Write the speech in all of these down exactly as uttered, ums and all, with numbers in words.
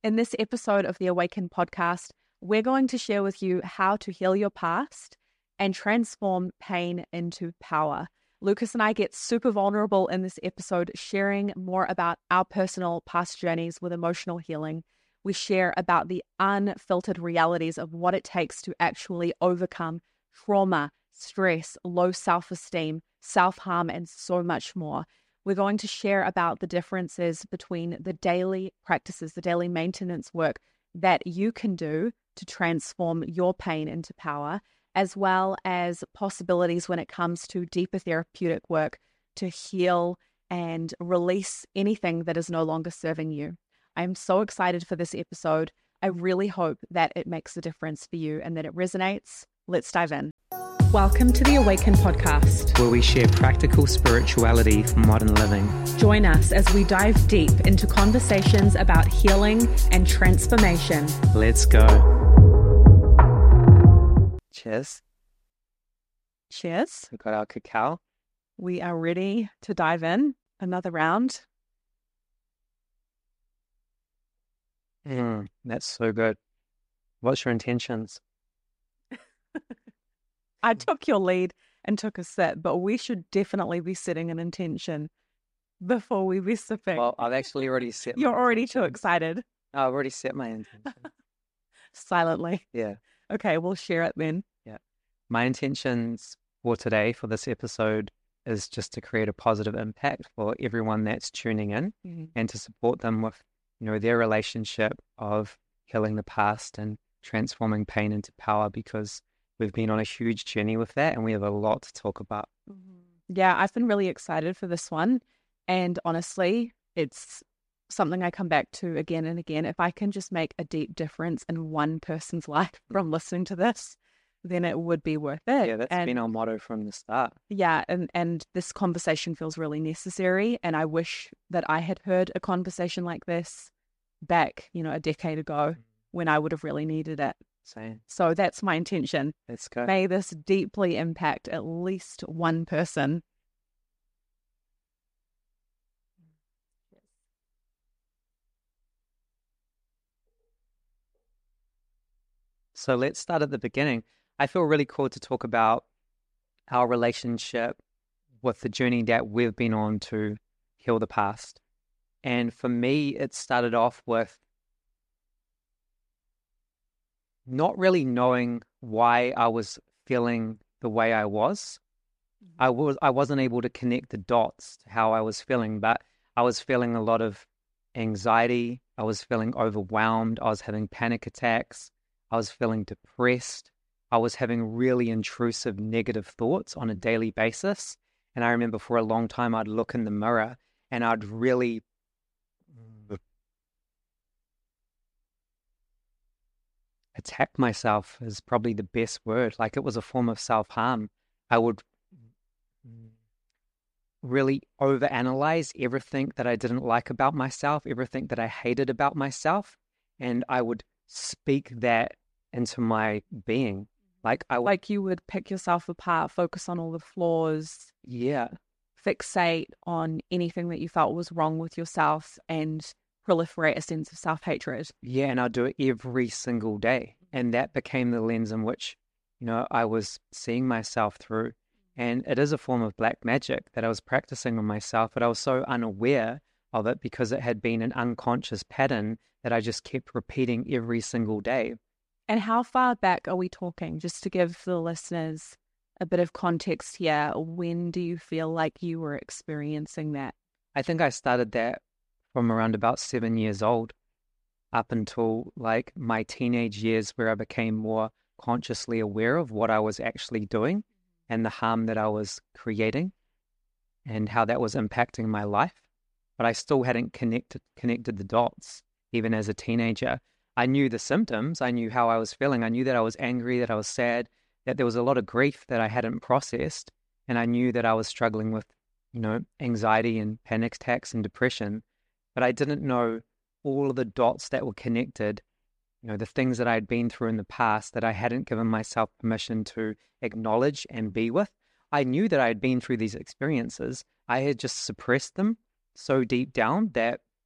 In this episode of the Awaken podcast, we're going to share with you how to heal your past and transform pain into power. Lucas and I get super vulnerable in this episode, sharing more about our personal past journeys with emotional healing. We share about the unfiltered realities of what it takes to actually overcome trauma, stress, low self-esteem, self-harm, and so much more. We're going to share about the differences between the daily practices, the daily maintenance work that you can do to transform your pain into power, as well as possibilities when it comes to deeper therapeutic work to heal and release anything that is no longer serving you. I'm so excited for this episode. I really hope that it makes a difference for you and that it resonates. Let's dive in. Welcome to the Awaken podcast, where we share practical spirituality for modern living. Join us as we dive deep into conversations about healing and transformation. Let's go. Cheers. Cheers. We got our cacao. We are ready to dive in. Another round. Mm, that's so good. What's your intentions? I took your lead and took a sip, but we should definitely be setting an intention before we be sipping. Well, I've actually already set my You're already intentions. too excited. Oh, I've already set my intention. Silently. Yeah. Okay, we'll share it then. Yeah. My intentions for today, for this episode, is just to create a positive impact for everyone that's tuning in Mm-hmm. and to support them with, you know, their relationship of healing the past and transforming pain into power, because we've been on a huge journey with that and we have a lot to talk about. Yeah, I've been really excited for this one. And honestly, it's something I come back to again and again. If I can just make a deep difference in one person's life from listening to this, then it would be worth it. Yeah, that's and, been our motto from the start. Yeah, and, and this conversation feels really necessary. And I wish that I had heard a conversation like this back, you know, a decade ago when I would have really needed it. Same. So that's my intention. Let's go. May this deeply impact at least one person. So let's start at the beginning. I feel really called to talk about our relationship with the journey that we've been on to heal the past. And for me, it started off with not really knowing why I was feeling the way I was. I was I wasn't able to connect the dots to how I was feeling, but I was feeling a lot of anxiety. I was feeling overwhelmed. I was having panic attacks. I was feeling depressed. I was having really intrusive negative thoughts on a daily basis. And I remember for a long time, I'd look in the mirror and I'd really attack myself, is probably the best word. Like, it was a form of self-harm. I would really overanalyze everything that I didn't like about myself, everything that I hated about myself, and I would speak that into my being. Like I would, Like you would pick yourself apart, focus on all the flaws, yeah, fixate on anything that you felt was wrong with yourself, and proliferate a sense of self-hatred. yeah, and I'd do it every single day, and that became the lens in which, you know, I was seeing myself through. And it is a form of black magic that I was practicing on myself, but I was so unaware of it because it had been an unconscious pattern that I just kept repeating every single day. And how far back are we talking? Just to give the listeners a bit of context here, when do you feel like you were experiencing that? I think I started that from around about seven years old up until like my teenage years, where I became more consciously aware of what I was actually doing and the harm that I was creating and how that was impacting my life. But I still hadn't connected connected the dots, even as a teenager. I knew the symptoms. I knew how I was feeling. I knew that I was angry, that I was sad, that there was a lot of grief that I hadn't processed. And I knew that I was struggling with, you know, anxiety and panic attacks and depression. But I didn't know all of the dots that were connected, you know, the things that I had been through in the past that I hadn't given myself permission to acknowledge and be with. I knew that I had been through these experiences. I had just suppressed them so deep down that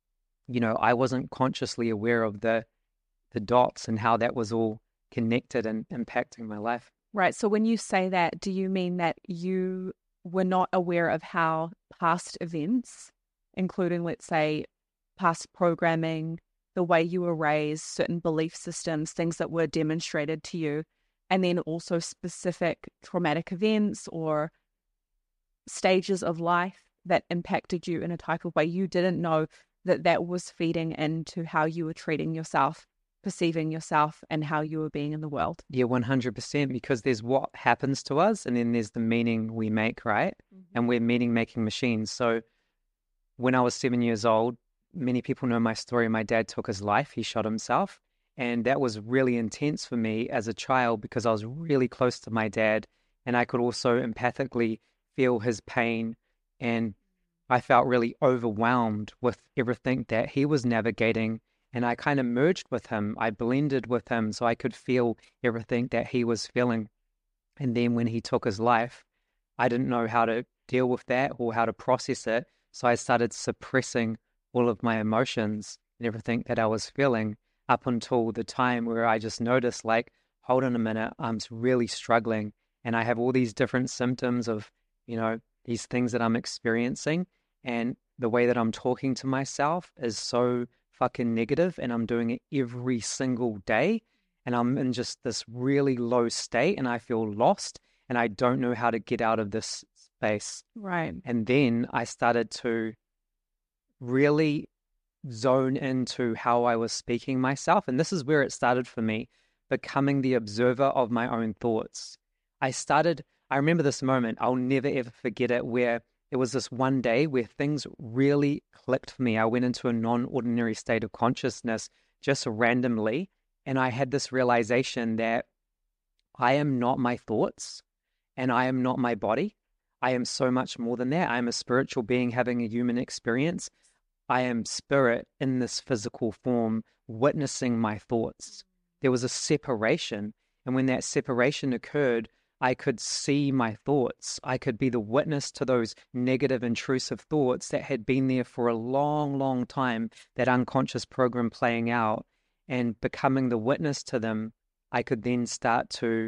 you know, I wasn't consciously aware of the the dots and how that was all connected and impacting my life. Right. So when you say that, do you mean that you were not aware of how past events, including, let's say, past programming, the way you were raised, certain belief systems, things that were demonstrated to you, and then also specific traumatic events or stages of life that impacted you in a type of way, you didn't know that that was feeding into how you were treating yourself, perceiving yourself, and how you were being in the world? Yeah, one hundred percent, because there's what happens to us and then there's the meaning we make, right? Mm-hmm. And we're meaning-making machines. So when I was seven years old, many people know my story. My dad took his life. He shot himself. And that was really intense for me as a child because I was really close to my dad and I could also empathically feel his pain. And I felt really overwhelmed with everything that he was navigating. And I kind of merged with him. I blended with him so I could feel everything that he was feeling. And then when he took his life, I didn't know how to deal with that or how to process it. So I started suppressing all of my emotions and everything that I was feeling up until the time where I just noticed, like, hold on a minute, I'm really struggling. And I have all these different symptoms of, you know, these things that I'm experiencing. And the way that I'm talking to myself is so fucking negative, and I'm doing it every single day. And I'm in just this really low state and I feel lost and I don't know how to get out of this space. Right. And then I started to really zone into how I was speaking myself. And this is where it started for me, becoming the observer of my own thoughts. I started, I remember this moment, I'll never ever forget it, where it was this one day where things really clicked for me. I went into a non-ordinary state of consciousness just randomly. And I had this realization that I am not my thoughts and I am not my body. I am so much more than that. I am a spiritual being having a human experience. I am spirit in this physical form, witnessing my thoughts. There was a separation. And when that separation occurred, I could see my thoughts. I could be the witness to those negative, intrusive thoughts that had been there for a long, long time, that unconscious program playing out, and becoming the witness to them. I could then start to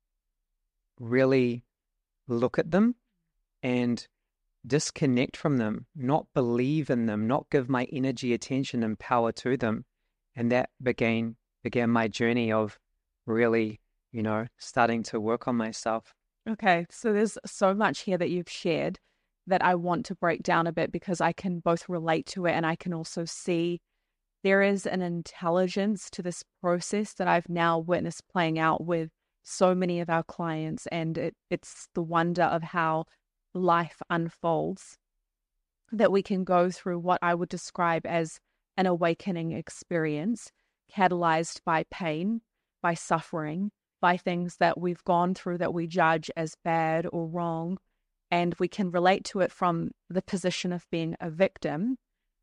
really look at them and disconnect from them, not believe in them, not give my energy, attention, and power to them. And that began began my journey of really, you know, starting to work on myself. Okay, so there's so much here that you've shared that I want to break down a bit because I can both relate to it and I can also see there is an intelligence to this process that I've now witnessed playing out with so many of our clients. And it, it's the wonder of how life unfolds, that we can go through what I would describe as an awakening experience, catalyzed by pain, by suffering, by things that we've gone through that we judge as bad or wrong. And we can relate to it from the position of being a victim.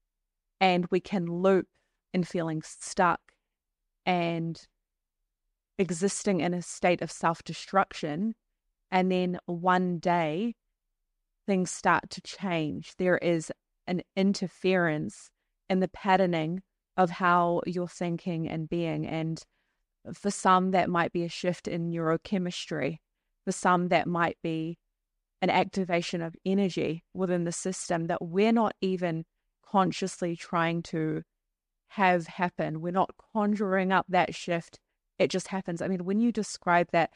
And we can loop in feeling stuck and existing in a state of self-destruction. And then one day, things start to change. There is an interference in the patterning of how you're thinking and being. And for some, that might be a shift in neurochemistry. For some, that might be an activation of energy within the system that we're not even consciously trying to have happen. We're not conjuring up that shift. It just happens. I mean, when you describe that,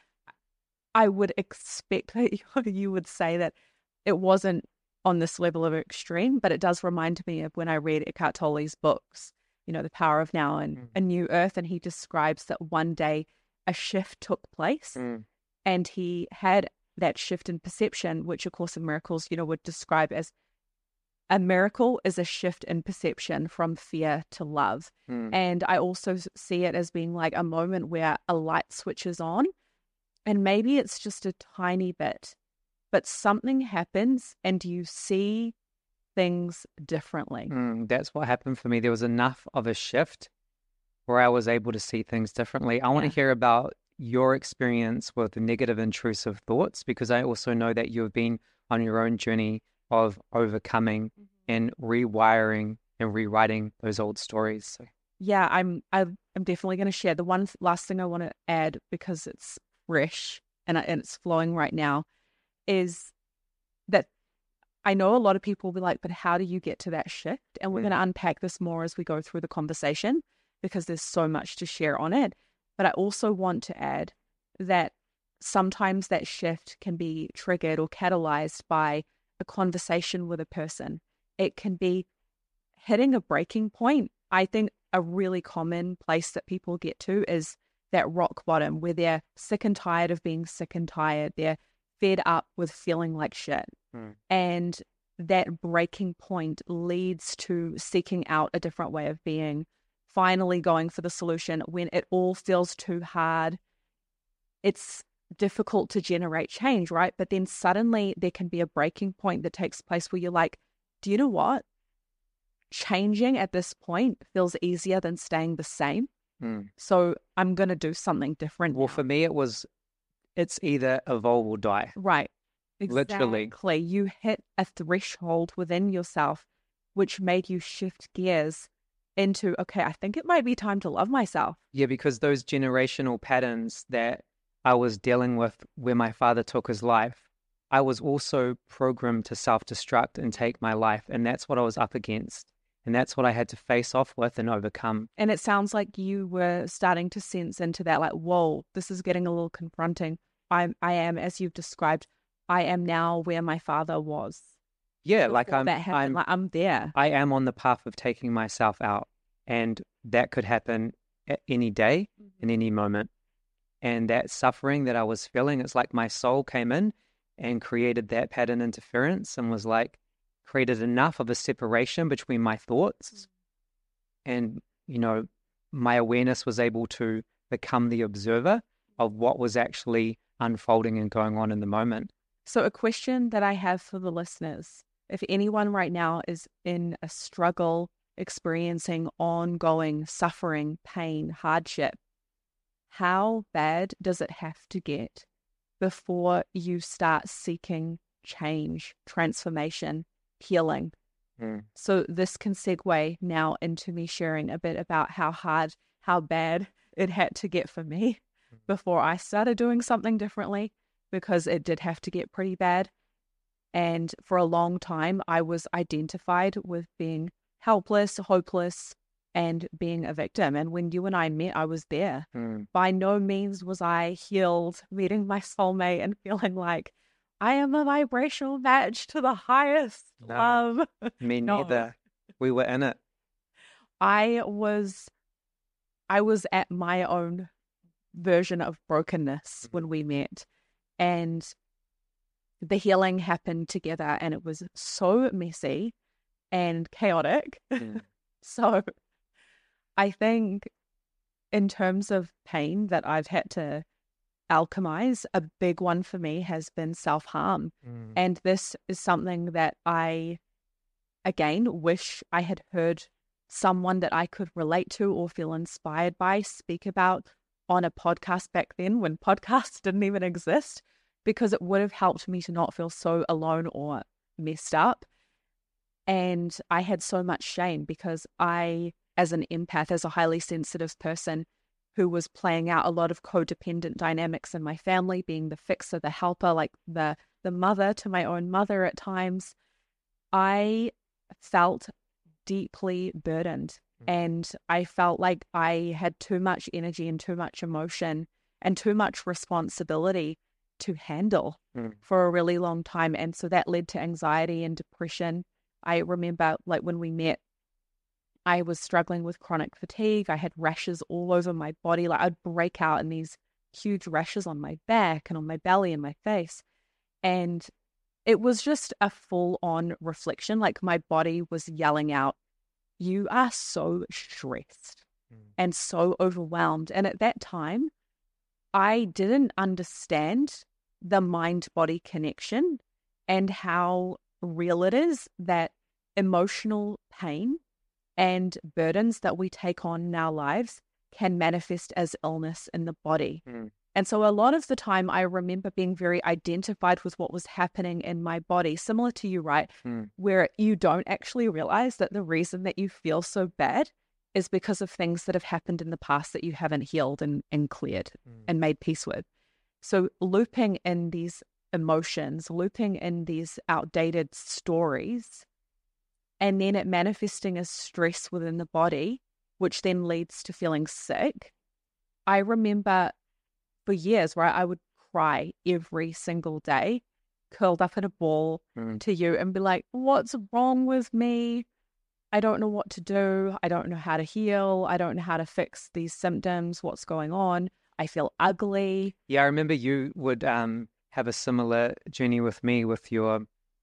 I would expect that you would say that it wasn't on this level of extreme, but it does remind me of when I read Eckhart Tolle's books, you know, The Power of Now and mm. A New Earth, and he describes that one day a shift took place mm. and he had that shift in perception, which A Course in Miracles, you know, would describe as a miracle is a shift in perception from fear to love. Mm. And I also see it as being like a moment where a light switches on, and maybe it's just a tiny bit, but something happens and you see things differently. Mm, that's what happened for me. There was enough of a shift where I was able to see things differently. I want yeah. to hear about your experience with the negative intrusive thoughts, because I also know that you've been on your own journey of overcoming mm-hmm. and rewiring and rewriting those old stories. So. Yeah, I'm I'm I'm definitely going to share. The one last thing I want to add, because it's fresh and, I, and it's flowing right now, is that I know a lot of people will be like, but how do you get to that shift? And we're Mm. going to unpack this more as we go through the conversation, because there's so much to share on it. But I also want to add that sometimes that shift can be triggered or catalyzed by a conversation with a person. It can be hitting a breaking point. I think a really common place that people get to is that rock bottom, where they're sick and tired of being sick and tired. They're fed up with feeling like shit. Mm. And that breaking point leads to seeking out a different way of being, finally going for the solution when it all feels too hard. It's difficult to generate change, right? But then suddenly there can be a breaking point that takes place where you're like, do you know what? Changing at this point feels easier than staying the same. Mm. So I'm going to do something different. Well, now. for me, it was, it's either evolve or die. Right. Literally. Exactly. You hit a threshold within yourself, which made you shift gears into, okay, I think it might be time to love myself. Yeah, because those generational patterns that I was dealing with where my father took his life, I was also programmed to self-destruct and take my life. And that's what I was up against. And that's what I had to face off with and overcome. And it sounds like you were starting to sense into that, like, whoa, this is getting a little confronting. I'm, I am, as you've described, I am now where my father was. Yeah, like Before I'm, that happened, I'm, like I'm there. I am on the path of taking myself out, and that could happen at any day, in any moment. And that suffering that I was feeling, it's like my soul came in and created that pattern interference and was like, created enough of a separation between my thoughts. And, you know, my awareness was able to become the observer of what was actually unfolding and going on in the moment. So a question that I have for the listeners, if anyone right now is in a struggle, experiencing ongoing suffering, pain, hardship, how bad does it have to get before you start seeking change, transformation, healing? Mm. So this can segue now into me sharing a bit about how hard, how bad it had to get for me before I started doing something differently, because it did have to get pretty bad. And for a long time, I was identified with being helpless, hopeless, and being a victim. And when you and I met, I was there. Mm. By no means was I healed, meeting my soulmate and feeling like I am a vibrational match to the highest No, love. Me No. neither. We were in it. I was, I was at my own version of brokenness when we met, and the healing happened together, and it was so messy and chaotic. Mm. So I think in terms of pain that I've had to alchemize, a big one for me has been self-harm. Mm. And this is something that I, again, wish I had heard someone that I could relate to or feel inspired by speak about on a podcast back then, when podcasts didn't even exist, because it would have helped me to not feel so alone or messed up. And I had so much shame because I, as an empath, as a highly sensitive person who was playing out a lot of codependent dynamics in my family, being the fixer, the helper, like the the mother to my own mother at times, I felt deeply burdened. And I felt like I had too much energy and too much emotion and too much responsibility to handle Mm. for a really long time. And so that led to anxiety and depression. I remember, like, when we met, I was struggling with chronic fatigue. I had rashes all over my body. Like, I'd break out in these huge rashes on my back and on my belly and my face. And it was just a full-on reflection. Like, my body was yelling out, you are so stressed Mm. and so overwhelmed. And at that time, I didn't understand the mind-body connection and how real it is that emotional pain and burdens that we take on in our lives can manifest as illness in the body. Mm. And so a lot of the time I remember being very identified with what was happening in my body, similar to you, right? Mm. Where you don't actually realize that the reason that you feel so bad is because of things that have happened in the past that you haven't healed and, and cleared Mm. and made peace with. So looping in these emotions, looping in these outdated stories, and then it manifesting as stress within the body, which then leads to feeling sick. I remember for years where I would cry every single day, curled up in a ball Mm. to you and be like, what's wrong with me? I don't know what to do. I don't know how to heal. I don't know how to fix these symptoms. What's going on? I feel ugly. Yeah, I remember you would um have a similar journey with me with your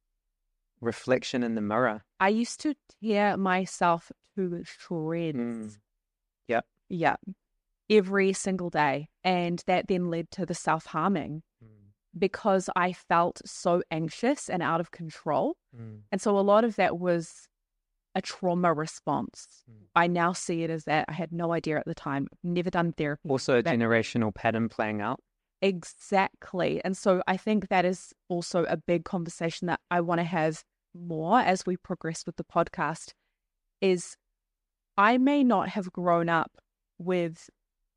reflection in the mirror. I used to tear myself to shreds. Mm. Yep. Yeah. Every single day. And that then led to the self-harming Mm. because I felt so anxious and out of control. Mm. And so a lot of that was a trauma response. Mm. I now see it as that. I had no idea at the time. Never done therapy. Also a That- generational pattern playing out. Exactly. And so I think that is also a big conversation that I want to have more as we progress with the podcast is I may not have grown up with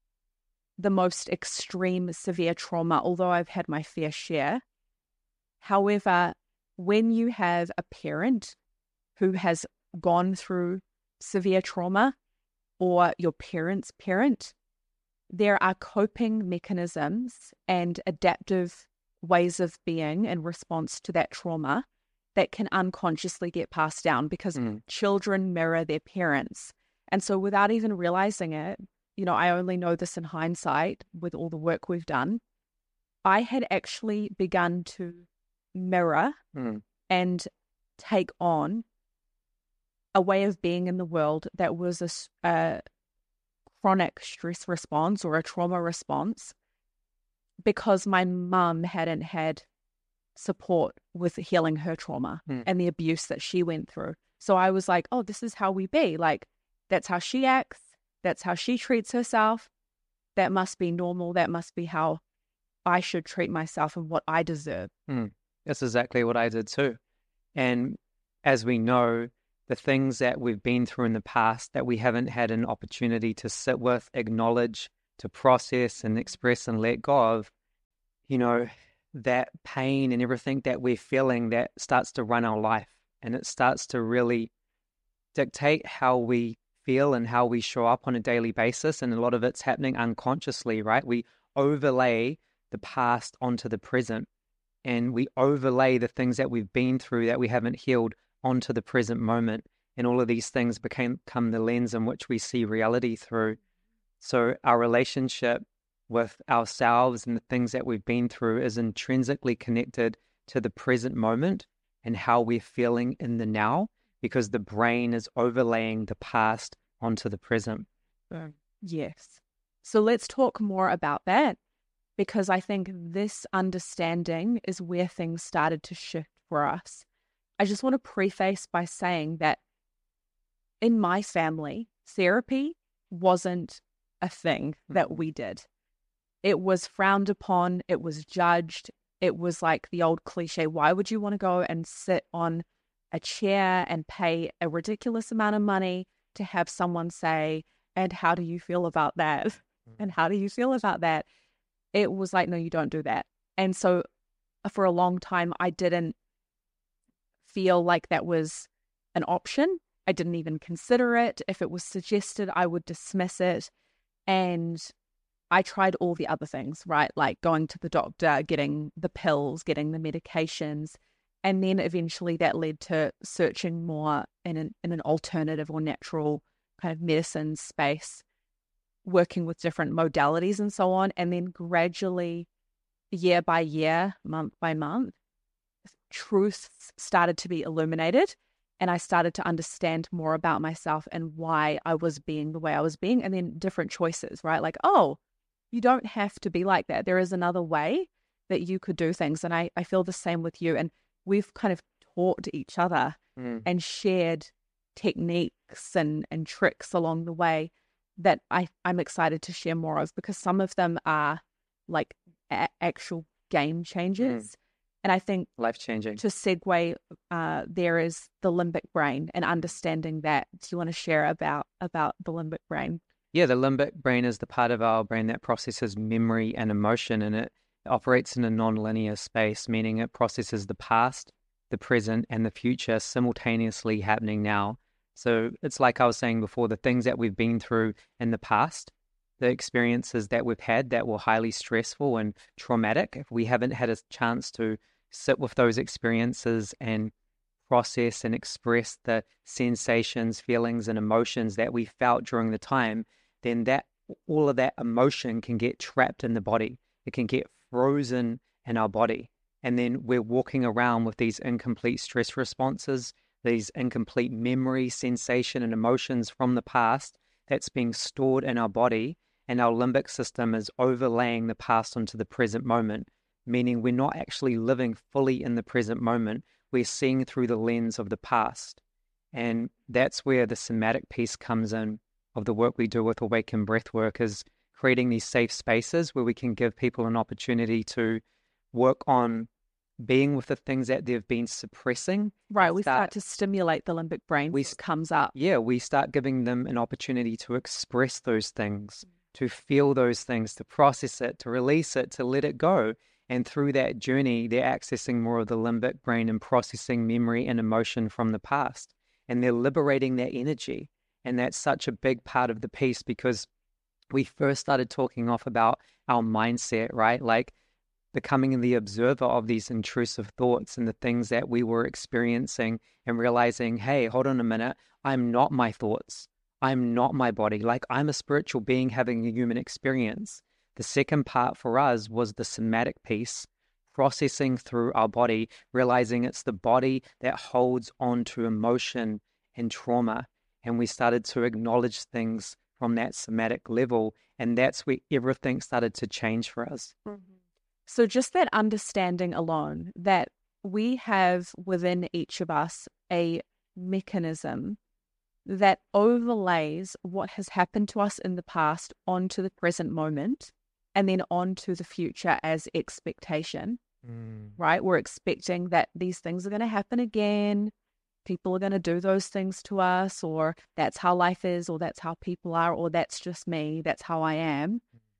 the most extreme severe trauma, although I've had my fair share. However, when you have a parent who has gone through severe trauma or your parent's parent, there are coping mechanisms and adaptive ways of being in response to that trauma that can unconsciously get passed down because Mm. children mirror their parents. And so without even realizing it, you know, I only know this in hindsight with all the work we've done, I had actually begun to mirror Mm. and take on a way of being in the world that was a, s- a chronic stress response or a trauma response because my mum hadn't had support with healing her trauma Mm. and the abuse that she went through. So I was like, oh, this is how we be. Like, that's how she acts. That's how she treats herself. That must be normal. That must be how I should treat myself and what I deserve. Mm. That's exactly what I did too. And as we know, the things that we've been through in the past that we haven't had an opportunity to sit with, acknowledge, to process and express and let go of, you know, that pain and everything that we're feeling that starts to run our life, and it starts to really dictate how we feel and how we show up on a daily basis. And a lot of it's happening unconsciously, right? We overlay the past onto the present, and we overlay the things that we've been through that we haven't healed onto the present moment. And all of these things became, become the lens in which we see reality through. So our relationship with ourselves and the things that we've been through is intrinsically connected to the present moment and how we're feeling in the now, because the brain is overlaying the past onto the present. Yes. So let's talk more about that, because I think this understanding is where things started to shift for us. I just want to preface by saying that in my family, therapy wasn't a thing that we did. It was frowned upon. It was judged. It was like the old cliche, why would you want to go and sit on a chair and pay a ridiculous amount of money to have someone say, and how do you feel about that? And how do you feel about that? It was like, no, you don't do that. And so for a long time, I didn't feel like that was an option. I didn't even consider it. If it was suggested, I would dismiss it. And I tried all the other things, right? Like going to the doctor, getting the pills, getting the medications. And then eventually that led to searching more in an, in an alternative or natural kind of medicine space, working with different modalities and so on. And then gradually, year by year, month by month, truths started to be illuminated. And I started to understand more about myself and why I was being the way I was being. And then different choices, right? Like, oh, you don't have to be like that. There is another way that you could do things. And I, I feel the same with you. And we've kind of taught each other Mm. and shared techniques and, and tricks along the way that I, I'm excited to share more of, because some of them are like a- actual game changers. Mm. And I think Life-changing. to segue, uh, there is the limbic brain and understanding that. Do you want to share about about the limbic brain? Yeah, the limbic brain is the part of our brain that processes memory and emotion, and it operates in a non-linear space, meaning it processes the past, the present, and the future simultaneously happening now. So it's like I was saying before, the things that we've been through in the past, the experiences that we've had that were highly stressful and traumatic, if we haven't had a chance to sit with those experiences and process and express the sensations, feelings, and emotions that we felt during the time, then that all of that emotion can get trapped in the body. It can get frozen in our body. And then we're walking around with these incomplete stress responses, these incomplete memory, sensation, and emotions from the past that's being stored in our body. And our limbic system is overlaying the past onto the present moment, meaning we're not actually living fully in the present moment. We're seeing through the lens of the past. And that's where the somatic piece comes in of the work we do with Awaken Breathwork, is creating these safe spaces where we can give people an opportunity to work on being with the things that they've been suppressing. Right, we start, start to stimulate the limbic brain we, so it comes up. Yeah, we start giving them an opportunity to express those things, to feel those things, to process it, to release it, to let it go. And through that journey, they're accessing more of the limbic brain and processing memory and emotion from the past. And they're liberating that energy. And that's such a big part of the piece, because we first started talking off about our mindset, right? Like becoming the observer of these intrusive thoughts and the things that we were experiencing, and realizing, hey, hold on a minute, I'm not my thoughts. I'm not my body. Like, I'm a spiritual being having a human experience. The second part for us was the somatic piece, processing through our body, realizing it's the body that holds on to emotion and trauma. And we started to acknowledge things from that somatic level. And that's where everything started to change for us. Mm-hmm. So just that understanding alone, that we have within each of us a mechanism that overlays what has happened to us in the past onto the present moment, and then onto the future as expectation, mm. right? We're expecting that these things are going to happen again. People are going to do those things to us, or that's how life is, or that's how people are, or that's just me, that's how I am.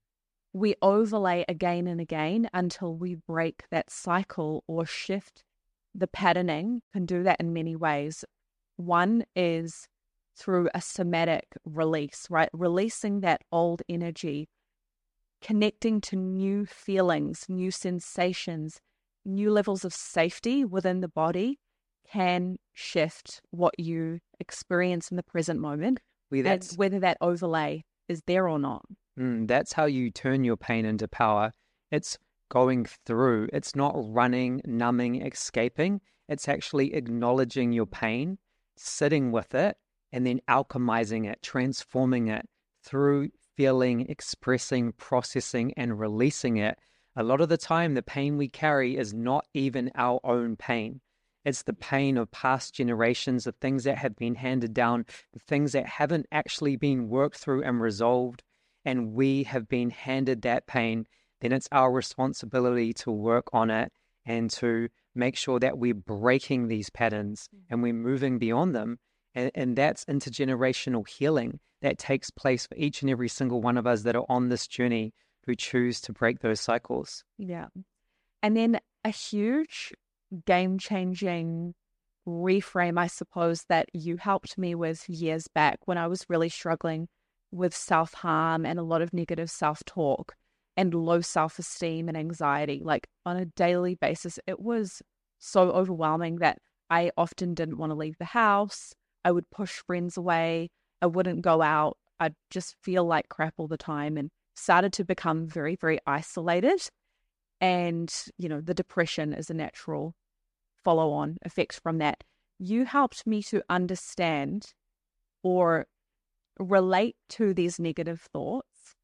We overlay again and again until we break that cycle or shift the patterning. Can do that in many ways. One is through a somatic release, right? Releasing that old energy, connecting to new feelings, new sensations, new levels of safety within the body can shift what you experience in the present moment, well, and whether that overlay is there or not. Mm, that's how you turn your pain into power. It's going through. It's not running, numbing, escaping. It's actually acknowledging your pain, sitting with it, and then alchemizing it, transforming it through feeling, expressing, processing, and releasing it. A lot of the time, the pain we carry is not even our own pain. It's the pain of past generations, the things that have been handed down, the things that haven't actually been worked through and resolved, and we have been handed that pain. Then it's our responsibility to work on it and to make sure that we're breaking these patterns and we're moving beyond them. And, and that's intergenerational healing that takes place for each and every single one of us that are on this journey who choose to break those cycles. Yeah. And then a huge game-changing reframe, I suppose, that you helped me with years back when I was really struggling with self-harm and a lot of negative self-talk and low self-esteem and anxiety. Like on a daily basis, it was so overwhelming that I often didn't want to leave the house. I would push friends away. I wouldn't go out. I'd just feel like crap all the time, and started to become very, very isolated. And, you know, the depression is a natural follow-on effect from that. You helped me to understand or relate to these negative thoughts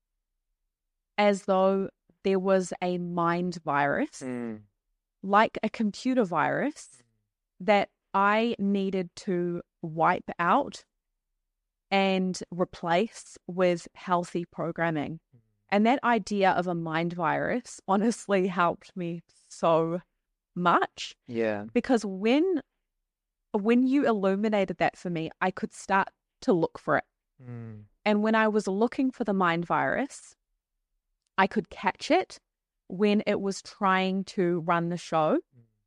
as though there was a mind virus, mm. like a computer virus, that I needed to wipe out and replace with healthy programming. And that idea of a mind virus honestly helped me so much. Yeah. Because when when you illuminated that for me, I could start to look for it. Mm. And when I was looking for the mind virus, I could catch it when it was trying to run the show.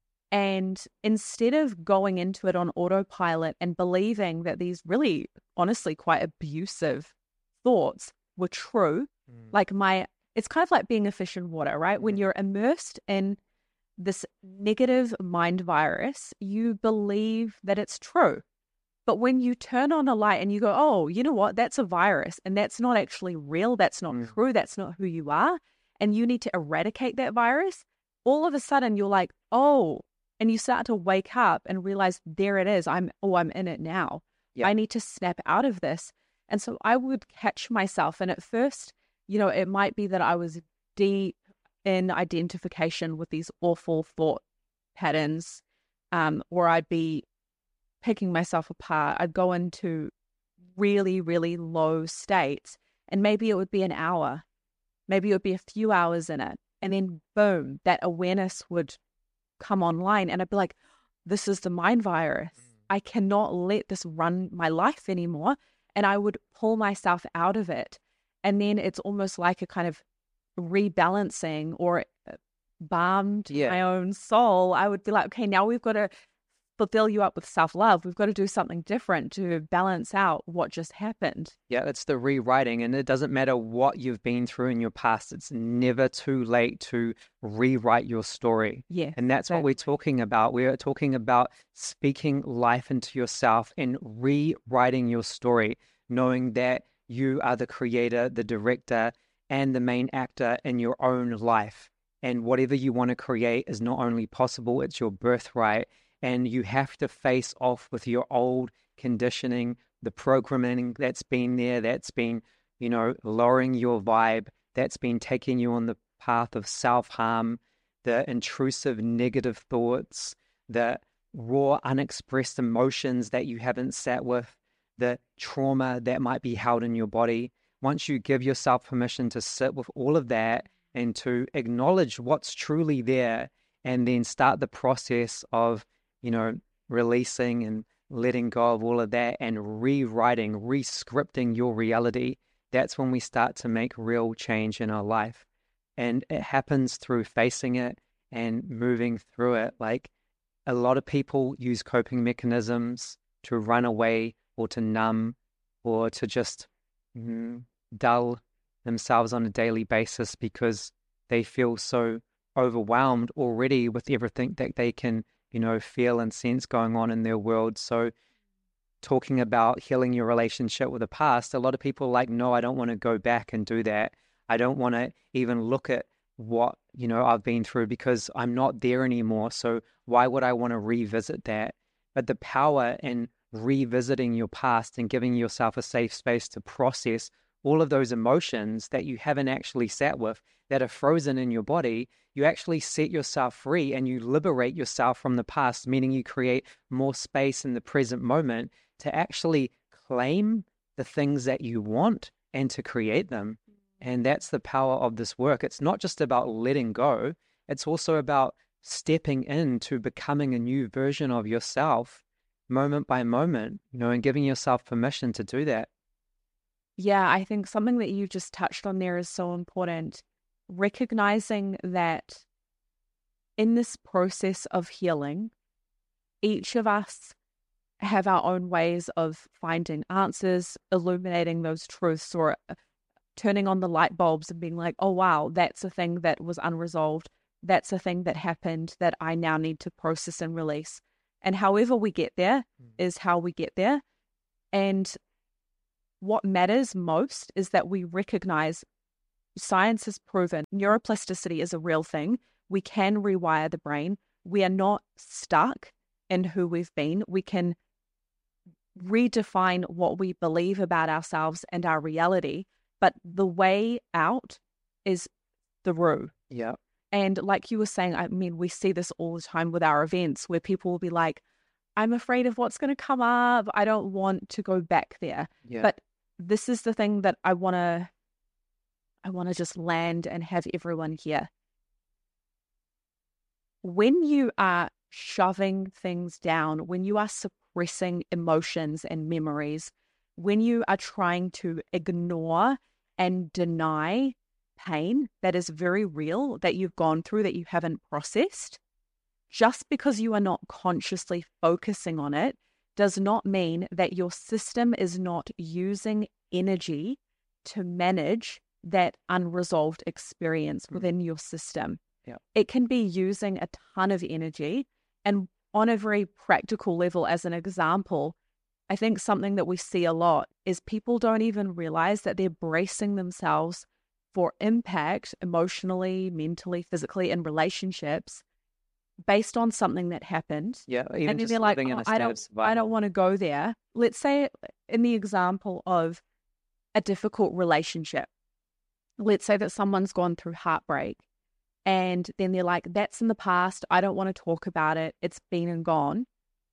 And instead of going into it on autopilot and believing that these really, honestly, quite abusive thoughts were true, Mm. like my, it's kind of like being a fish in water, right? When Mm. you're immersed in this negative mind virus, you believe that it's true. But when you turn on a light and you go, oh, you know what? That's a virus and that's not actually real. That's not Mm. true. That's not who you are. And you need to eradicate that virus. All of a sudden you're like, oh, and you start to wake up and realize there it is. I'm, oh, I'm in it now. Yeah. I need to snap out of this. And so I would catch myself. And at first, you know, it might be that I was deep in identification with these awful thought patterns, um, or I'd be picking myself apart. I'd go into really, really low states, and maybe it would be an hour, maybe it would be a few hours in it, and then boom, that awareness would come online, and I'd be like, this is the mind virus. I cannot let this run my life anymore. And I would pull myself out of it. And then it's almost like a kind of rebalancing or balmed Yeah. my own soul. I would be like, okay, now we've got to fulfill you up with self-love. We've got to do something different to balance out what just happened. Yeah, it's the rewriting, and it doesn't matter what you've been through in your past. It's never too late to rewrite your story. Yeah. And that's what we're talking about. We're talking about speaking life into yourself and rewriting your story, knowing that you are the creator, the director, and the main actor in your own life. And whatever you want to create is not only possible, it's your birthright. And you have to face off with your old conditioning, the programming that's been there, that's been, you know, lowering your vibe, that's been taking you on the path of self-harm, the intrusive negative thoughts, the raw unexpressed emotions that you haven't sat with, the trauma that might be held in your body. Once you give yourself permission to sit with all of that and to acknowledge what's truly there, and then start the process of, you know, releasing and letting go of all of that and rewriting, re-scripting your reality, that's when we start to make real change in our life. And it happens through facing it and moving through it. Like, a lot of people use coping mechanisms to run away or to numb or to just mm, dull themselves on a daily basis because they feel so overwhelmed already with everything that they can, you know, feel and sense going on in their world. So talking about healing your relationship with the past, a lot of people are like, no, I don't want to go back and do that. I don't want to even look at what, you know, I've been through because I'm not there anymore. So why would I want to revisit that? But the power in revisiting your past and giving yourself a safe space to process all of those emotions that you haven't actually sat with, that are frozen in your body, you actually set yourself free and you liberate yourself from the past, meaning you create more space in the present moment to actually claim the things that you want and to create them. And that's the power of this work. It's not just about letting go. It's also about stepping into becoming a new version of yourself moment by moment, you know, and giving yourself permission to do that. Yeah, I think something that you just touched on there is so important. Recognizing that in this process of healing, each of us have our own ways of finding answers, illuminating those truths, or turning on the light bulbs and being like, oh, wow, that's a thing that was unresolved. That's a thing that happened that I now need to process and release. And however we get there is how we get there. And what matters most is that we recognize science has proven neuroplasticity is a real thing. We can rewire the brain. We are not stuck in who we've been. We can redefine what we believe about ourselves and our reality. But the way out is through. Yeah. And like you were saying, I mean, we see this all the time with our events where people will be like, I'm afraid of what's going to come up. I don't want to go back there. Yeah. But this is the thing that I want to I want to just land and have everyone here. When you are shoving things down, when you are suppressing emotions and memories, when you are trying to ignore and deny pain that is very real, that you've gone through, that you haven't processed, just because you are not consciously focusing on it does not mean that your system is not using energy to manage that unresolved experience within your system. Yeah. It can be using a ton of energy. And on a very practical level, as an example, I think something that we see a lot is people don't even realize that they're bracing themselves for impact emotionally, mentally, physically in relationships based on something that happened. Yeah, even And then just they're like, living in oh, a state I of don't, survival. I don't want to go there. Let's say in the example of a difficult relationship, let's say that someone's gone through heartbreak and then they're like, that's in the past. I don't want to talk about it. It's been and gone.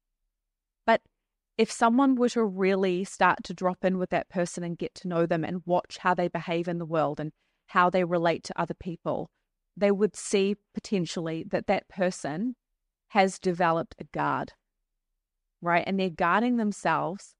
But if someone were to really start to drop in with that person and get to know them and watch how they behave in the world and how they relate to other people, they would see potentially that that person has developed a guard, right? And they're guarding themselves,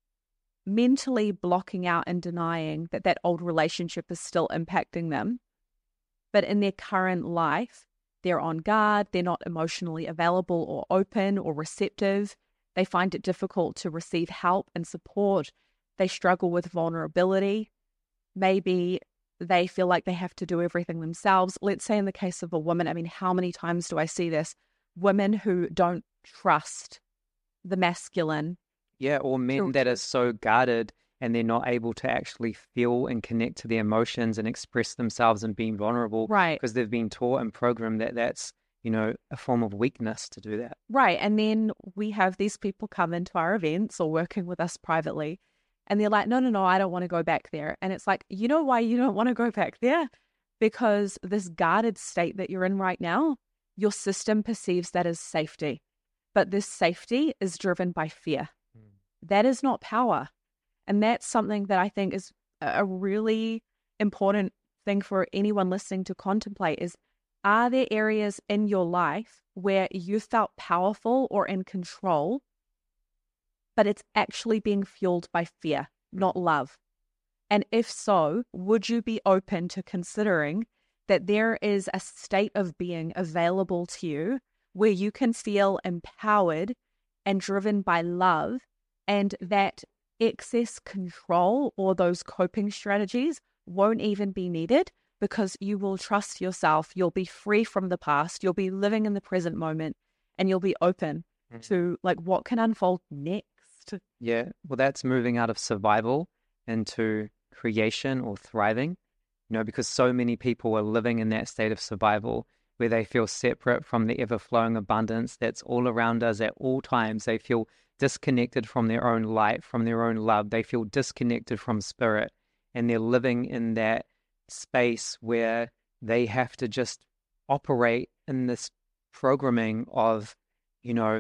mentally blocking out and denying that that old relationship is still impacting them. But in their current life, they're on guard. They're not emotionally available or open or receptive. They find it difficult to receive help and support. They struggle with vulnerability. Maybe they feel like they have to do everything themselves. Let's say in the case of a woman, I mean, how many times do I see this? Women who don't trust the masculine. Yeah, or men that are so guarded and they're not able to actually feel and connect to their emotions and express themselves and being vulnerable. Right. Because they've been taught and programmed that that's, you know, a form of weakness to do that. Right. And then we have these people come into our events or working with us privately, and they're like, no, no, no, I don't want to go back there. And it's like, you know why you don't want to go back there? Because this guarded state that you're in right now, your system perceives that as safety. But this safety is driven by fear. Mm. That is not power. And that's something that I think is a really important thing for anyone listening to contemplate is, are there areas in your life where you felt powerful or in control, but it's actually being fueled by fear, not love? And if so, would you be open to considering that there is a state of being available to you where you can feel empowered and driven by love, and that excess control or those coping strategies won't even be needed because you will trust yourself. You'll be free from the past. You'll be living in the present moment, and you'll be open mm. to like what can unfold next. Yeah, well, that's moving out of survival into creation or thriving, you know, because so many people are living in that state of survival where they feel separate from the ever-flowing abundance that's all around us at all times. They feel disconnected from their own light, from their own love. They feel disconnected from spirit, and they're living in that space where they have to just operate in this programming of, you know,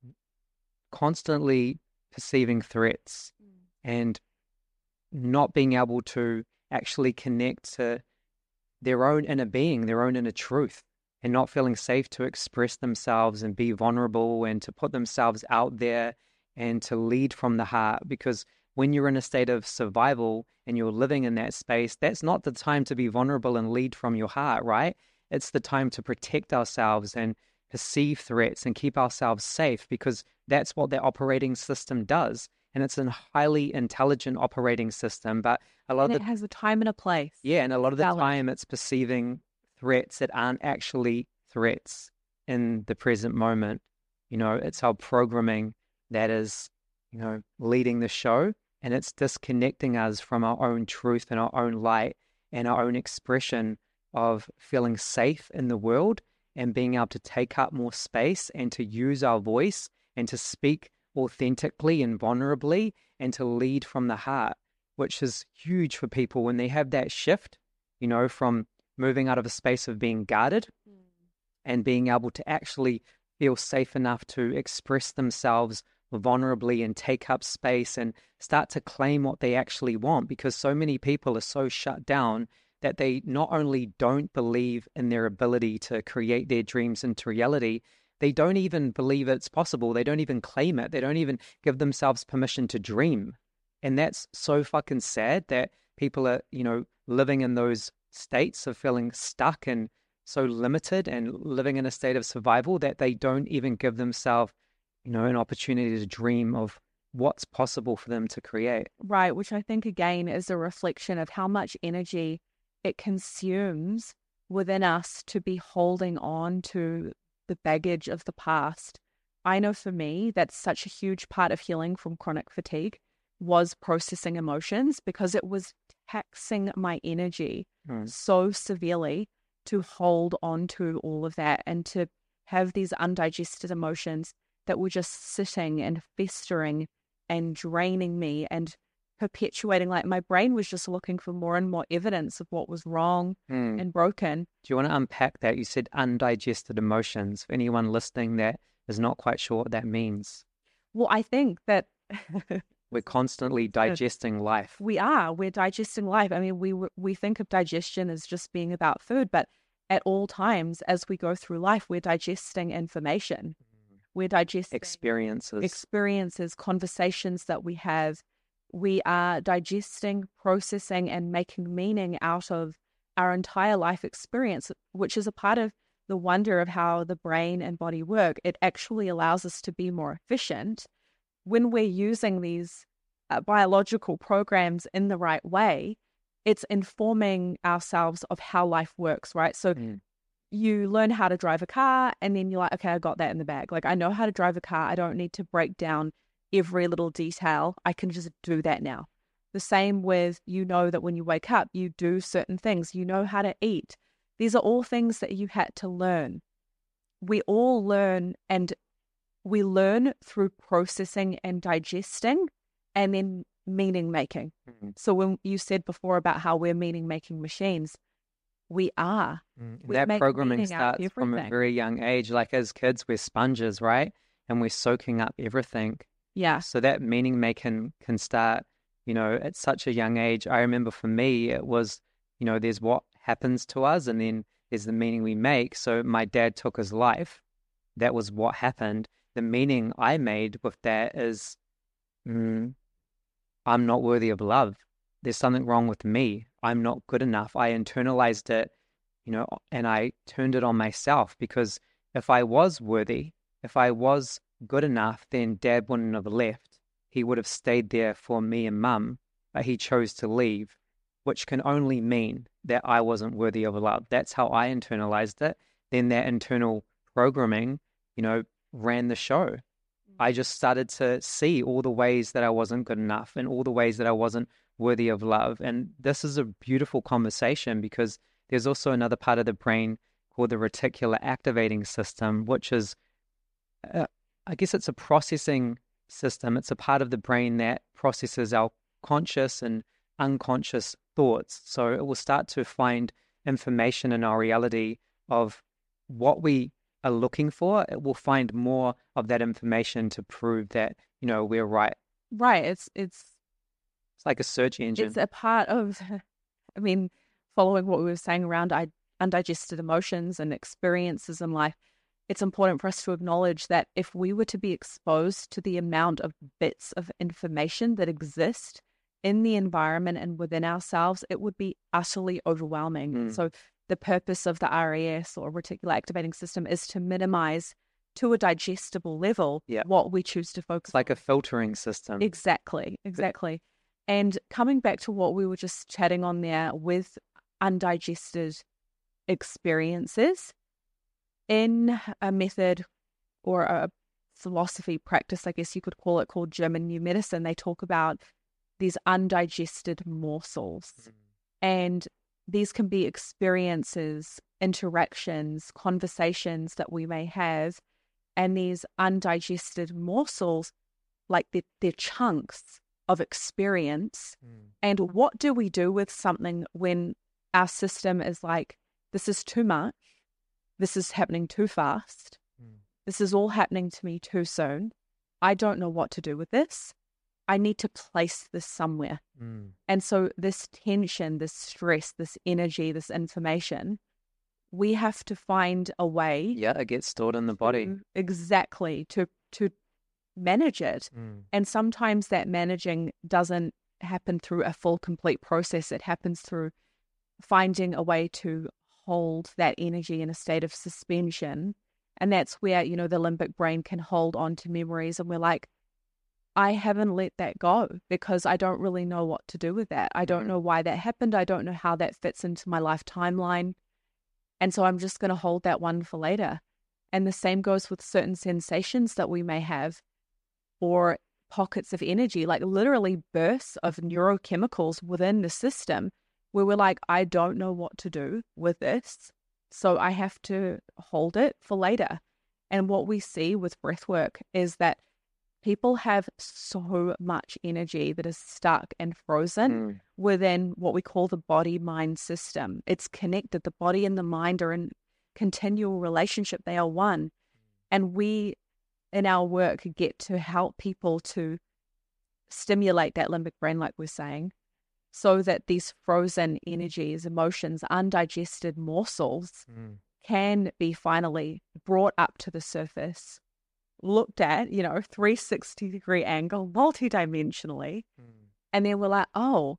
constantly perceiving threats mm. and not being able to actually connect to their own inner being, their own inner truth, and not feeling safe to express themselves and be vulnerable and to put themselves out there and to lead from the heart. Because when you're in a state of survival and you're living in that space, that's not the time to be vulnerable and lead from your heart, right? It's the time to protect ourselves and perceive threats and keep ourselves safe, because that's what their operating system does. And it's a highly intelligent operating system, but a lot and of it the, has a time and a place. Yeah, and a lot of the Valid. time it's perceiving threats that aren't actually threats in the present moment. You know, it's our programming that is, you know, leading the show, and it's disconnecting us from our own truth and our own light and our own expression of feeling safe in the world and being able to take up more space and to use our voice and to speak authentically and vulnerably and to lead from the heart, which is huge for people when they have that shift, you know, from moving out of a space of being guarded mm. and being able to actually feel safe enough to express themselves vulnerably and take up space and start to claim what they actually want, because so many people are so shut down that they not only don't believe in their ability to create their dreams into reality, they don't even believe it's possible. They don't even claim it. They don't even give themselves permission to dream. And that's so fucking sad that people are, you know, living in those states of feeling stuck and so limited and living in a state of survival that they don't even give themselves, you know, an opportunity to dream of what's possible for them to create. Right, which I think again is a reflection of how much energy it consumes within us to be holding on to the baggage of the past. I know for me, that's such a huge part of healing from chronic fatigue was processing emotions, because it was taxing my energy mm. so severely to hold on to all of that and to have these undigested emotions that were just sitting and festering and draining me and perpetuating. Like, my brain was just looking for more and more evidence of what was wrong mm. and broken. Do you want to unpack that? You said undigested emotions. For anyone listening that is not quite sure what that means. Well, I think that we're constantly digesting life. We are. We're digesting life. I mean, we we think of digestion as just being about food, but at all times as we go through life, we're digesting information. We're digesting experiences, experiences, conversations that we have. We are digesting, processing, and making meaning out of our entire life experience, which is a part of the wonder of how the brain and body work. It actually allows us to be more efficient when we're using these uh, biological programs in the right way. It's informing ourselves of how life works, right? So mm. you learn how to drive a car, and then you're like, okay, I got that in the bag. Like, I know how to drive a car. I don't need to break down every little detail. I can just do that now. The same with, you know, that when you wake up, you do certain things. You know how to eat. These are all things that you had to learn. We all learn, and we learn through processing and digesting and then meaning making. Mm-hmm. So when you said before about how we're meaning making machines, we are. Mm-hmm. We that programming starts from a very young age. Like, as kids, we're sponges, right? And we're soaking up everything. Yeah. So that meaning making can start, you know, at such a young age. I remember for me, it was, you know, there's what happens to us, and then there's the meaning we make. So my dad took his life. That was what happened. The meaning I made with that is, mm, I'm not worthy of love. There's something wrong with me. I'm not good enough. I internalized it, you know, and I turned it on myself, because if I was worthy, if I was good enough, then Dad wouldn't have left. He would have stayed there for me and Mum, but he chose to leave, which can only mean that I wasn't worthy of love. That's how I internalized it. Then that internal programming, you know, ran the show. I just started to see all the ways that I wasn't good enough and all the ways that I wasn't worthy of love. And this is a beautiful conversation, because there's also another part of the brain called the reticular activating system, which is, uh, I guess it's a processing system. It's a part of the brain that processes our conscious and unconscious thoughts. So it will start to find information in our reality of what we are looking for. It will find more of that information to prove that, you know, we're right. Right. It's it's it's like a search engine. It's a part of, I mean, following what we were saying around undigested emotions and experiences in life, it's important for us to acknowledge that if we were to be exposed to the amount of bits of information that exist in the environment and within ourselves, it would be utterly overwhelming. Mm. So the purpose of the R A S, or reticular activating system, is to minimize to a digestible level yeah. what we choose to focus It's like on. a filtering system. Exactly, exactly. And coming back to what we were just chatting on there with undigested experiences, in a method or a philosophy practice, I guess you could call it, called German New Medicine, they talk about these undigested morsels. Mm. And these can be experiences, interactions, conversations that we may have. And these undigested morsels, like they're, they're chunks of experience. Mm. And what do we do with something when our system is like, this is too much, this is happening too fast, mm. this is all happening to me too soon, I don't know what to do with this, I need to place this somewhere. Mm. And so this tension, this stress, this energy, this information, we have to find a way. Yeah, it gets stored in the body. to- Exactly. To, to manage it. Mm. And sometimes that managing doesn't happen through a full, complete process. It happens through finding a way to hold that energy in a state of suspension. And that's where, you know, the limbic brain can hold on to memories. And we're like, I haven't let that go because I don't really know what to do with that. I don't Mhm. know why that happened. I don't know how that fits into my life timeline. And so I'm just going to hold that one for later. And the same goes with certain sensations that we may have, or pockets of energy, like literally bursts of neurochemicals within the system where we're like, I don't know what to do with this. So I have to hold it for later. And what we see with breath work is that people have so much energy that is stuck and frozen Mm. within what we call the body-mind system. It's connected. The body and the mind are in continual relationship. They are one. And we, in our work, get to help people to stimulate that limbic brain, like we're saying, so that these frozen energies, emotions, undigested morsels Mm. can be finally brought up to the surface, looked at, you know, three hundred sixty degree angle, multidimensionally. Mm. And then we're like, oh,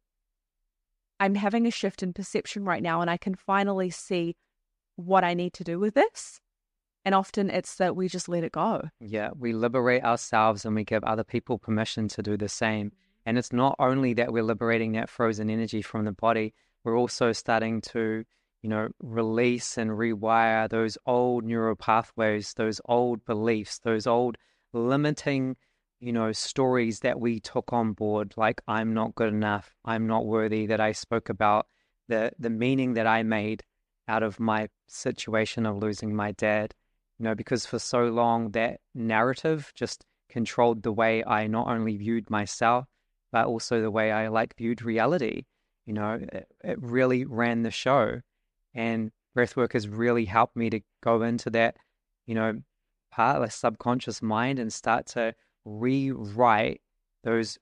I'm having a shift in perception right now, and I can finally see what I need to do with this. And often it's that we just let it go. Yeah, we liberate ourselves and we give other people permission to do the same. And it's not only that we're liberating that frozen energy from the body, we're also starting to, you know, release and rewire those old neural pathways, those old beliefs, those old limiting, you know, stories that we took on board, like I'm not good enough, I'm not worthy, that I spoke about, the the meaning that I made out of my situation of losing my dad. You know, because for so long that narrative just controlled the way I not only viewed myself, but also the way I like viewed reality. You know, it, it really ran the show. And breathwork has really helped me to go into that, you know, part of the subconscious mind and start to rewrite those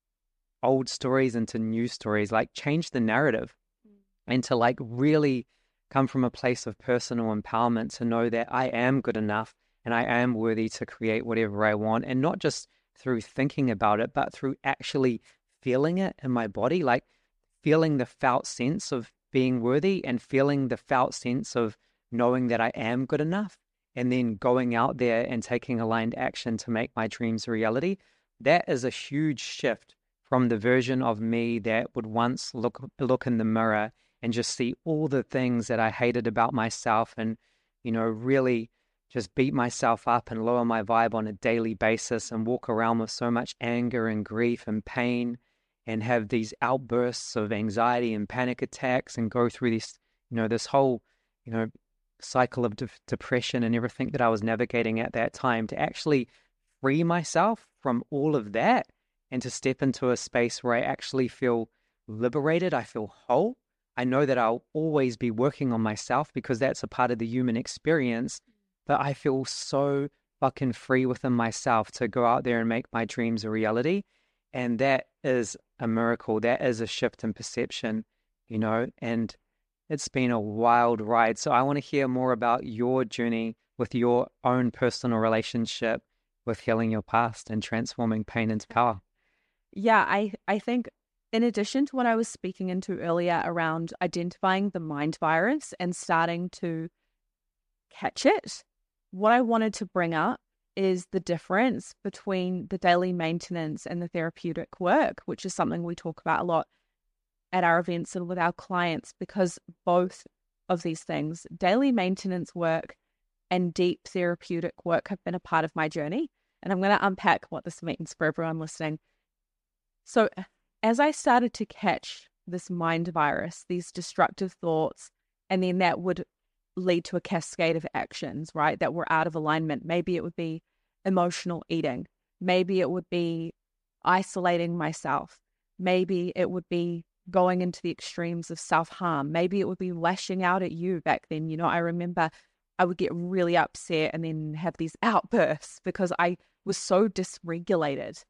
old stories into new stories, like change the narrative and to like really come from a place of personal empowerment to know that I am good enough and I am worthy to create whatever I want, and not just through thinking about it, but through actually feeling it in my body, like feeling the felt sense of being worthy and feeling the felt sense of knowing that I am good enough, and then going out there and taking aligned action to make my dreams a reality. That is a huge shift from the version of me that would once look look in the mirror and just see all the things that I hated about myself, and, you know, really just beat myself up and lower my vibe on a daily basis and walk around with so much anger and grief and pain and have these outbursts of anxiety and panic attacks and go through this, you know, this whole, you know, cycle of de- depression and everything that I was navigating at that time, to actually free myself from all of that and to step into a space where I actually feel liberated, I feel whole. I know that I'll always be working on myself because that's a part of the human experience, but I feel so fucking free within myself to go out there and make my dreams a reality. And that is a miracle. That is a shift in perception, you know, and it's been a wild ride. So I want to hear more about your journey with your own personal relationship with healing your past and transforming pain into power. Yeah, I, I think in addition to what I was speaking into earlier around identifying the mind virus and starting to catch it, what I wanted to bring up is the difference between the daily maintenance and the therapeutic work, which is something we talk about a lot at our events and with our clients, because both of these things, daily maintenance work and deep therapeutic work, have been a part of my journey. And I'm going to unpack what this means for everyone listening. So as I started to catch this mind virus, these destructive thoughts, and then that would lead to a cascade of actions, right, that were out of alignment. Maybe it would be emotional eating. Maybe it would be isolating myself. Maybe it would be going into the extremes of self-harm. Maybe it would be lashing out at you back then. You know, I remember I would get really upset and then have these outbursts because I was so dysregulated.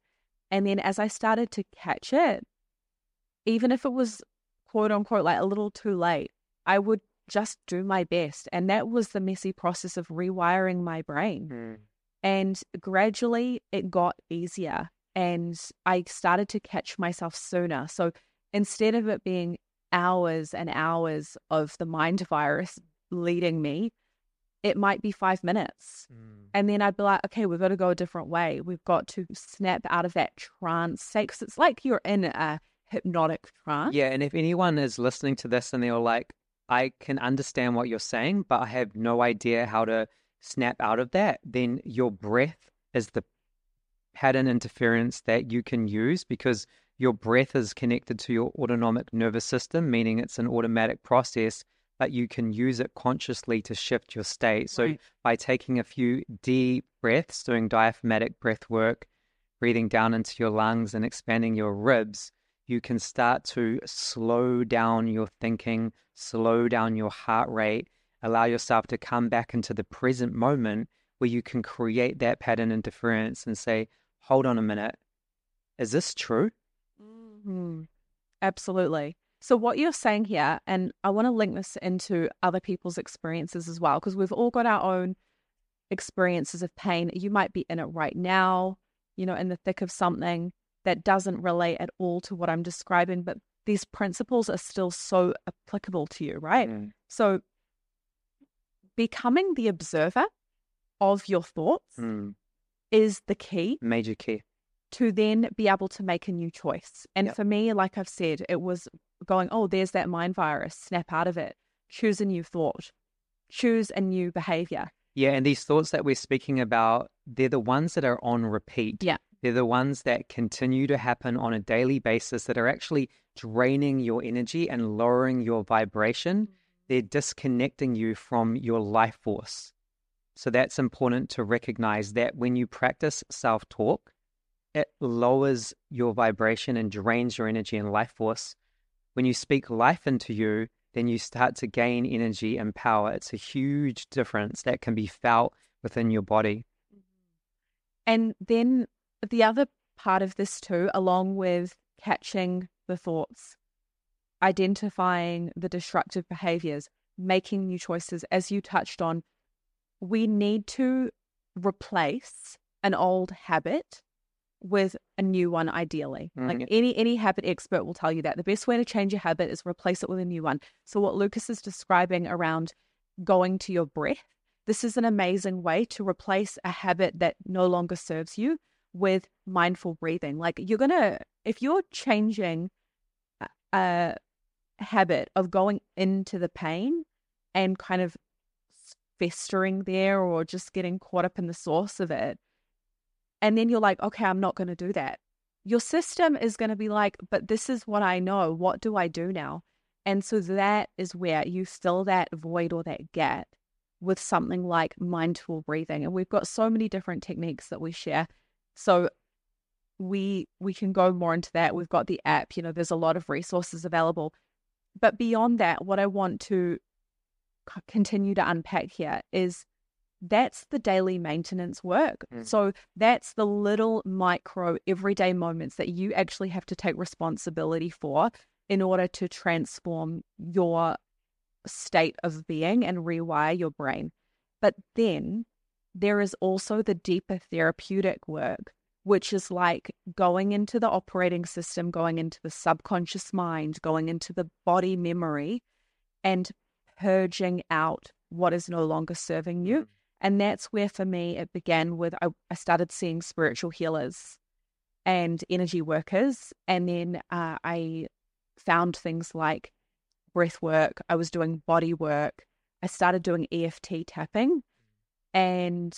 And then as I started to catch it, even if it was quote unquote like a little too late, I would just do my best. And that was the messy process of rewiring my brain. Mm. And gradually it got easier and I started to catch myself sooner. So instead of it being hours and hours of the mind virus leading me, it might be five minutes. Mm. And then I'd be like, okay, we've got to go a different way. We've got to snap out of that trance state, because it's like you're in a hypnotic trance. Yeah, and if anyone is listening to this and they're like, I can understand what you're saying, but I have no idea how to snap out of that, then your breath is the pattern interference that you can use, because your breath is connected to your autonomic nervous system, meaning it's an automatic process, but you can use it consciously to shift your state. So Right. by taking a few deep breaths, doing diaphragmatic breath work, breathing down into your lungs and expanding your ribs, you can start to slow down your thinking, slow down your heart rate, allow yourself to come back into the present moment where you can create that pattern interference and say, hold on a minute, is this true? Mm-hmm. Absolutely. So what you're saying here, and I want to link this into other people's experiences as well, because we've all got our own experiences of pain. You might be in it right now, you know, in the thick of something that doesn't relate at all to what I'm describing, but these principles are still so applicable to you, right? Mm. So becoming the observer of your thoughts Mm. is the key Major key. to then be able to make a new choice. And Yep. for me, like I've said, it was going, oh, there's that mind virus, snap out of it, choose a new thought, choose a new behavior. Yeah, and these thoughts that we're speaking about, they're the ones that are on repeat. Yeah. They're the ones that continue to happen on a daily basis that are actually draining your energy and lowering your vibration. They're disconnecting you from your life force. So that's important to recognize, that when you practice self-talk, it lowers your vibration and drains your energy and life force. When you speak life into you, then you start to gain energy and power. It's a huge difference that can be felt within your body. And then the other part of this too, along with catching the thoughts, identifying the destructive behaviors, making new choices, as you touched on, we need to replace an old habit with a new one, ideally. Mm, like yeah. any any habit expert will tell you that the best way to change a habit is replace it with a new one. So what Lucas is describing around going to your breath, this is an amazing way to replace a habit that no longer serves you with mindful breathing. Like you're gonna, if you're changing a, a habit of going into the pain and kind of festering there or just getting caught up in the source of it, and then you're like, okay, I'm not going to do that. Your system is going to be like, but this is what I know. What do I do now? And so that is where you fill that void or that gap with something like mindful breathing. And we've got so many different techniques that we share. So we we can go more into that. We've got the app, you know, there's a lot of resources available. But beyond that, what I want to c- continue to unpack here is that's the daily maintenance work. Mm. So that's the little micro everyday moments that you actually have to take responsibility for in order to transform your state of being and rewire your brain. But then there is also the deeper therapeutic work, which is like going into the operating system, going into the subconscious mind, going into the body memory and purging out what is no longer serving you. Mm. And that's where, for me, it began with, I, I started seeing spiritual healers and energy workers. And then uh, I found things like breath work. I was doing body work. I started doing E F T tapping and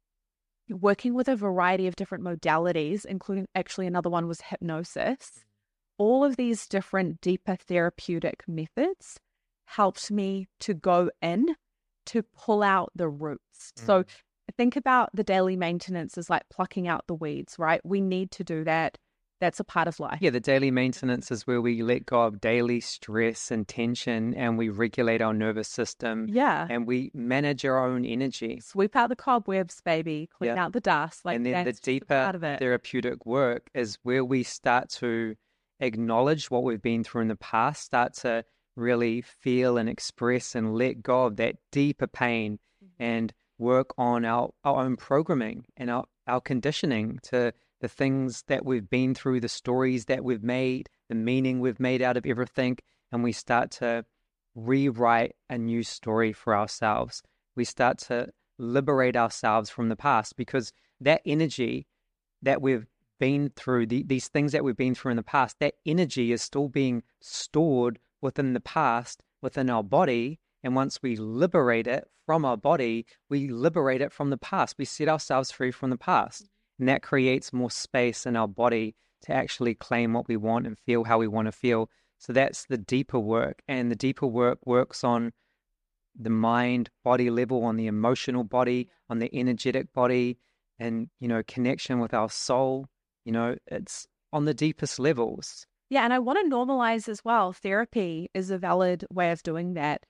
working with a variety of different modalities, including actually another one was hypnosis. All of these different deeper therapeutic methods helped me to go in to pull out the roots. Mm. So think about the daily maintenance as like plucking out the weeds, right? We need to do that. That's a part of life. Yeah, the daily maintenance is where we let go of daily stress and tension, and we regulate our nervous system. Yeah. And we manage our own energy. Sweep out the cobwebs, baby. Clean Yeah. out the dust. Like and then the that's just a part deeper of it. therapeutic work is where we start to acknowledge what we've been through in the past, start to really feel and express and let go of that deeper pain, Mm-hmm. and work on our, our own programming and our, our conditioning to the things that we've been through, the stories that we've made, the meaning we've made out of everything. And we start to rewrite a new story for ourselves. We start to liberate ourselves from the past, because that energy that we've been through, the, these things that we've been through in the past, that energy is still being stored within the past, within our body. And once we liberate it from our body, we liberate it from the past. We set ourselves free from the past. And that creates more space in our body to actually claim what we want and feel how we want to feel. So that's the deeper work. And the deeper work works on the mind body level, on the emotional body, on the energetic body, and, you know, connection with our soul. You know, it's on the deepest levels. Yeah. And I want to normalize as well. Therapy is a valid way of doing that.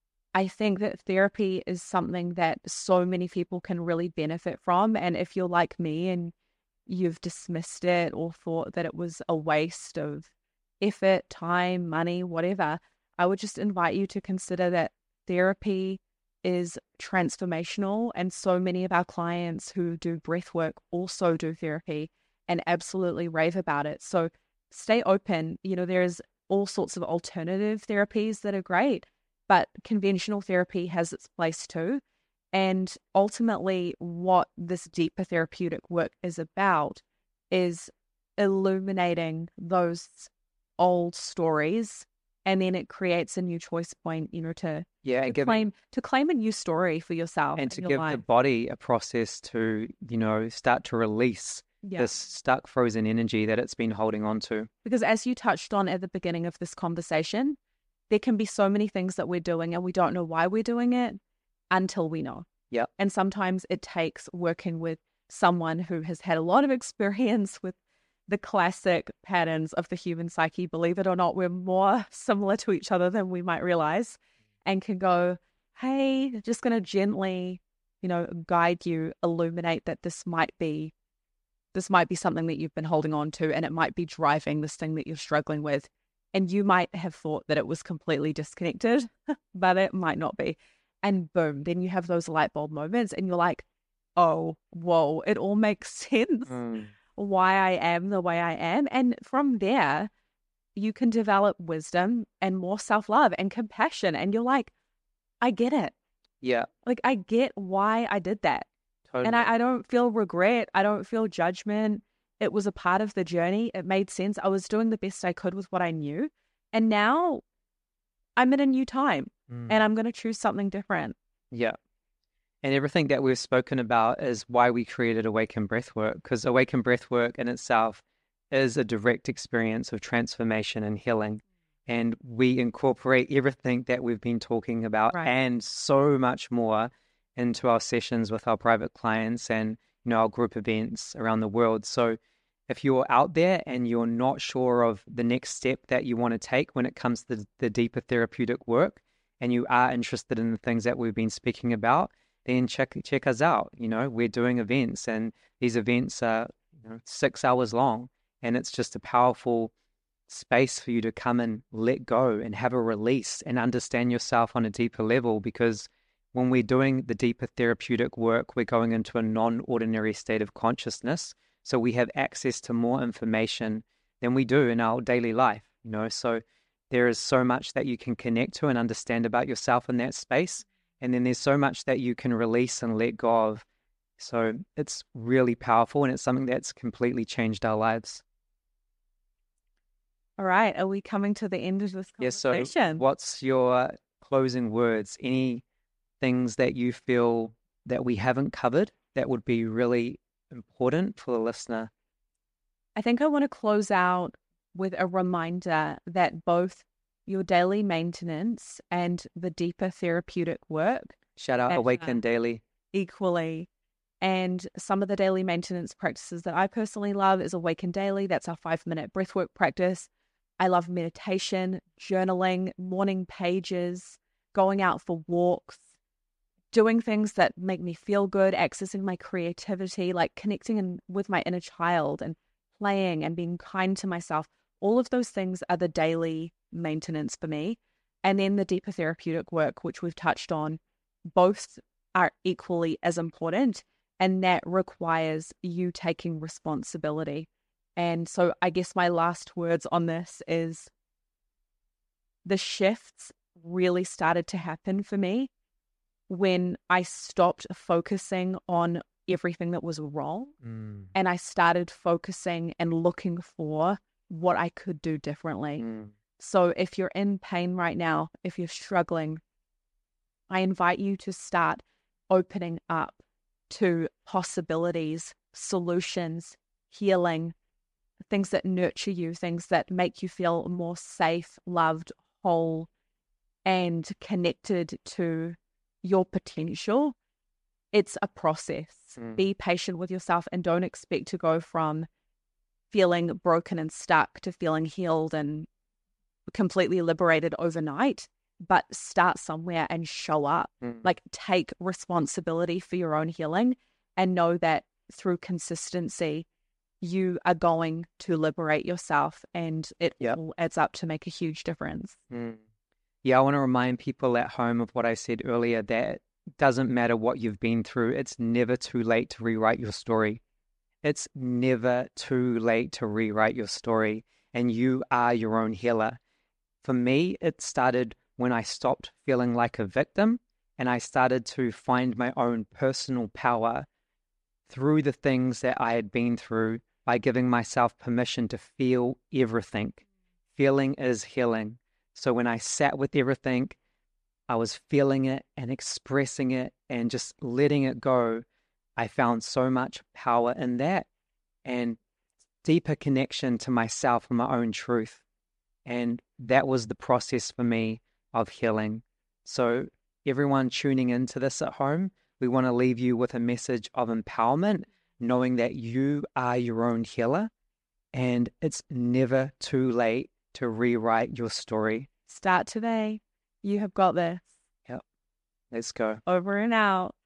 I think that therapy is something that so many people can really benefit from. And if you're like me and you've dismissed it or thought that it was a waste of effort, time, money, whatever, I would just invite you to consider that therapy is transformational. And so many of our clients who do breath work also do therapy and absolutely rave about it. So stay open. You know, there's all sorts of alternative therapies that are great, but conventional therapy has its place too. And ultimately, what this deeper therapeutic work is about is illuminating those old stories, and then it creates a new choice point, you know, to, yeah, to and give claim to claim a new story for yourself and to your give life. the body a process to, you know, start to release Yeah. this stuck, frozen energy that it's been holding on to. Because as you touched on at the beginning of this conversation, there can be so many things that we're doing and we don't know why we're doing it until we know. Yeah. And sometimes it takes working with someone who has had a lot of experience with the classic patterns of the human psyche. Believe it or not, we're more similar to each other than we might realize, and can go, hey, just going to gently, you know, guide you, illuminate that this might be, this might be something that you've been holding on to, and it might be driving this thing that you're struggling with. And you might have thought that it was completely disconnected, but it might not be. And boom, then you have those light bulb moments and you're like, oh, whoa, it all makes sense Mm. why I am the way I am. And from there, you can develop wisdom and more self-love and compassion. And you're like, I get it. Yeah, Like, I get why I did that. totally. And I, I don't feel regret. I don't feel judgment. It was a part of the journey. It made sense. I was doing the best I could with what I knew. And now I'm in a new time Mm. and I'm going to choose something different. Yeah. And everything that we've spoken about is why we created Awaken Breathwork, because Awaken Breathwork in itself is a direct experience of transformation and healing. And we incorporate everything that we've been talking about Right. and so much more into our sessions with our private clients and, you know, our group events around the world. So if you're out there and you're not sure of the next step that you want to take when it comes to the deeper therapeutic work, and you are interested in the things that we've been speaking about, then check check us out. You know, we're doing events, and these events are, you know, six hours long, and it's just a powerful space for you to come and let go and have a release and understand yourself on a deeper level. Because when we're doing the deeper therapeutic work, we're going into a non-ordinary state of consciousness. So we have access to more information than we do in our daily life, you know. So there is so much that you can connect to and understand about yourself in that space. And then there's so much that you can release and let go of. So it's really powerful, and it's something that's completely changed our lives. All right. Are we coming to the end of this Yeah, so conversation? what's your closing words? Any things that you feel that we haven't covered that would be really important for the listener? I think I want to close out with a reminder that both your daily maintenance and the deeper therapeutic work Shout out matter Awaken Daily. equally. And some of the daily maintenance practices that I personally love is Awaken Daily. That's our five-minute breathwork practice. I love meditation, journaling, morning pages, going out for walks, doing things that make me feel good, accessing my creativity, like connecting in, with my inner child and playing and being kind to myself. All of those things are the daily maintenance for me. And then the deeper therapeutic work, which we've touched on, both are equally as important. And that requires you taking responsibility. And so I guess my last words on this is the shifts really started to happen for me when I stopped focusing on everything that was wrong Mm. and I started focusing and looking for what I could do differently. Mm. So if you're in pain right now, if you're struggling, I invite you to start opening up to possibilities, solutions, healing, things that nurture you, things that make you feel more safe, loved, whole, and connected to your potential. It's a process. Mm. Be patient with yourself and don't expect to go from feeling broken and stuck to feeling healed and completely liberated overnight, but start somewhere and show up. Mm. Like, take responsibility for your own healing and know that through consistency, you are going to liberate yourself, and it Yep. all adds up to make a huge difference. Mm. Yeah, I want to remind people at home of what I said earlier, that it doesn't matter what you've been through. It's never too late to rewrite your story. It's never too late to rewrite your story, and you are your own healer. For me, it started when I stopped feeling like a victim and I started to find my own personal power through the things that I had been through by giving myself permission to feel everything. Feeling is healing. So when I sat with everything, I was feeling it and expressing it and just letting it go. I found so much power in that and deeper connection to myself and my own truth. And that was the process for me of healing. So everyone tuning into this at home, we want to leave you with a message of empowerment, knowing that you are your own healer and it's never too late to rewrite your story. Start today. You have got this. Yep. Let's go. Over and out.